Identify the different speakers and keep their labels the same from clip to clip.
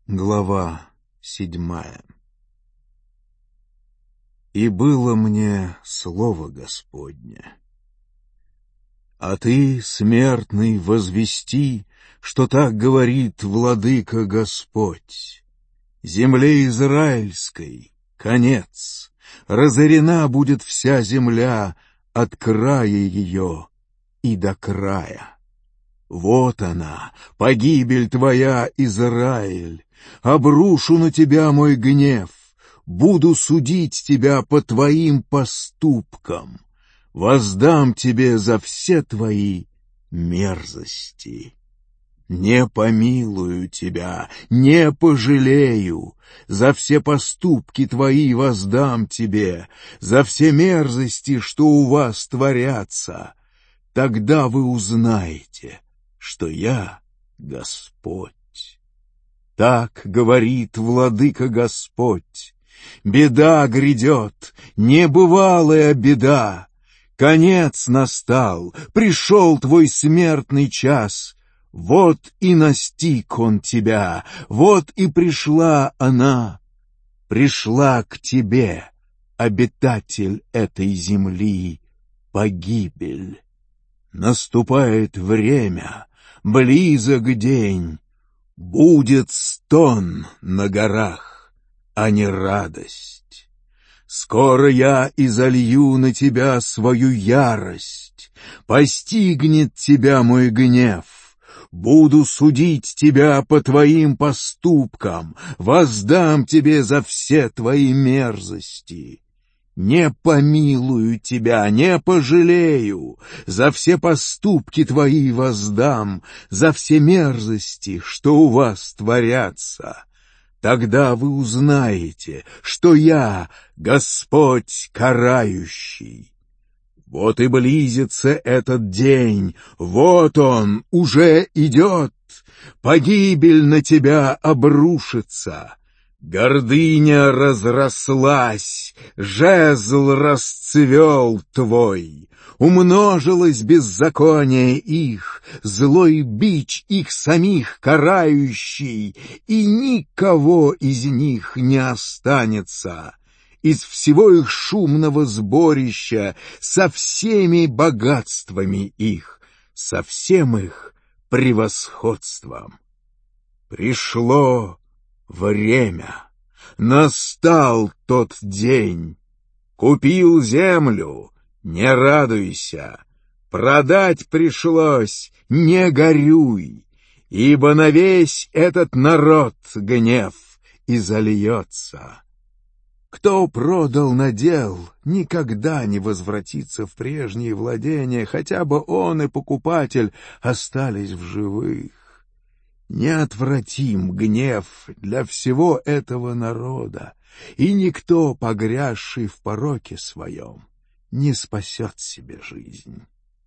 Speaker 1: Глава 7. И было мне слово Господне. А ты, смертный, возвести, что так говорит владыка Господь. Земле израильской конец, разорена будет вся земля от края ее и до края. Вот она, погибель твоя, Израиль, обрушу на тебя мой гнев, буду судить тебя по твоим поступкам, воздам тебе за все твои мерзости. Не помилую тебя, не пожалею, за все поступки твои воздам тебе, за все мерзости, что у вас творятся. Тогда вы узнаете, что я Господь. Так говорит владыка Господь. Беда грядет, небывалая беда. Конец настал, пришел твой смертный час. Вот и настиг он тебя, вот и пришла она. Пришла к тебе, обитатель этой земли, погибель. Наступает время, близок день, будет стон на горах, а не радость. Скоро я изолью на тебя свою ярость, постигнет тебя мой гнев. Буду судить тебя по твоим поступкам, воздам тебе за все твои мерзости. Не помилую тебя, не пожалею, за все поступки твои воздам, за все мерзости, что у вас творятся. Тогда вы узнаете, что я Господь карающий. Вот и близится этот день, вот он уже идет, погибель на тебя обрушится. Гордыня разрослась, жезл расцвел твой, умножилось беззаконие их, злой бич их самих карающий, и никого из них не останется. Из всего их шумного сборища, со всеми богатствами их, со всем их превосходством. Пришло время, настал тот день. Купил землю, не радуйся, продать пришлось, не горюй, ибо на весь этот народ гнев изольется. Кто продал надел, никогда не возвратится в прежние владения, хотя бы он и покупатель остались в живых. Неотвратим гнев для всего этого народа, и никто, погрязший в пороке своем, не спасет себе жизнь.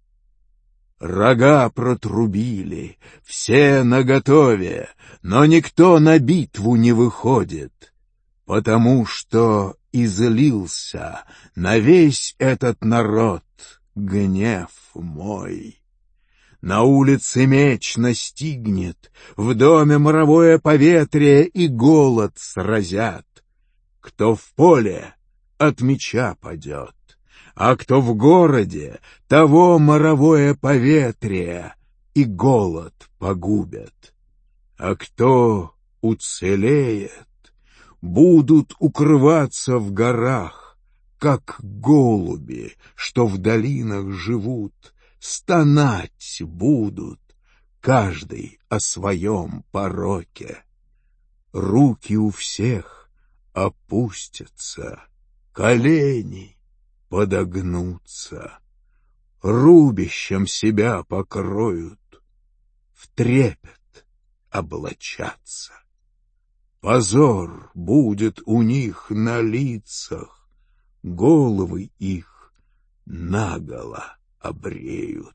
Speaker 1: Рога протрубили, все наготове, но никто на битву не выходит, потому что излился на весь этот народ гнев мой. На улице меч настигнет, в доме моровое поветрие и голод сразят. Кто в поле, от меча падет, а кто в городе, того моровое поветрие и голод погубят. А кто уцелеет, будут укрываться в горах, как голуби, что в долинах живут, стонать будут, каждый о своем пороке. Руки у всех опустятся, колени подогнутся, рубищем себя покроют, в трепет облачаться. Позор будет у них на лицах, головы их наголо обреют.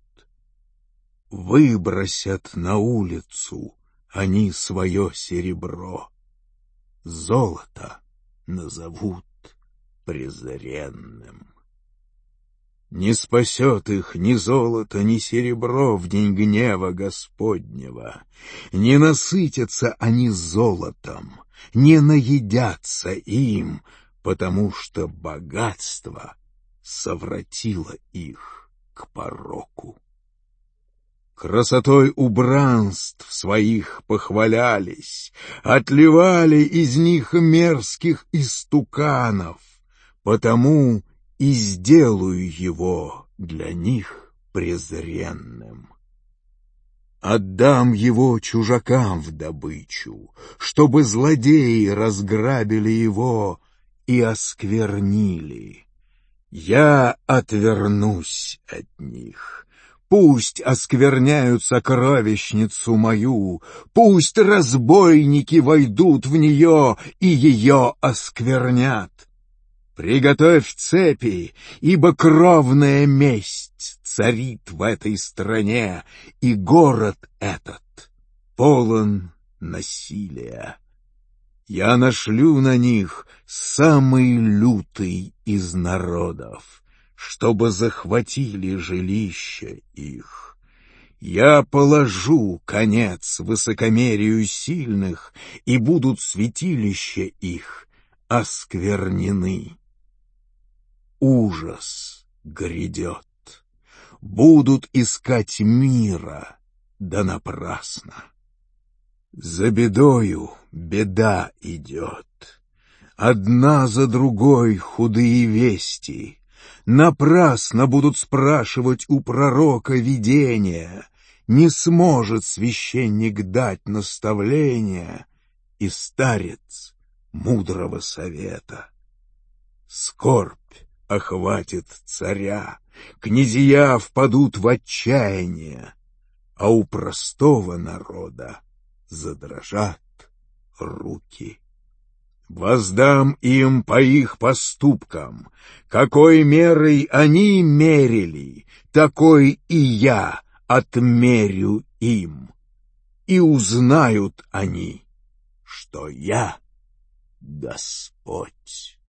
Speaker 1: Выбросят на улицу они свое серебро, золото назовут презренным. Не спасет их ни золото, ни серебро в день гнева Господнего. Не насытятся они золотом, не наедятся им, потому что богатство совратило их к пороку. Красотой убранств своих похвалялись, отливали из них мерзких истуканов, потому и сделаю его для них презренным. Отдам его чужакам в добычу, чтобы злодеи разграбили его и осквернили. Я отвернусь от них. Пусть оскверняют сокровищницу мою, пусть разбойники войдут в нее и ее осквернят. Приготовь цепи, ибо кровная месть царит в этой стране, и город этот полон насилия. Я нашлю на них самый лютый из народов, чтобы захватили жилища их. Я положу конец высокомерию сильных, и будут святилища их осквернены. Ужас грядет. Будут искать мира, да напрасно. За бедою беда идет. Одна за другой худые вести. Напрасно будут спрашивать у пророка видения. Не сможет священник дать наставления и старец мудрого совета. Скорбь охватит царя, князья впадут в отчаяние, а у простого народа задрожат руки. Воздам им по их поступкам, какой мерой они мерили, такой и я отмерю им, и узнают они, что я Господь.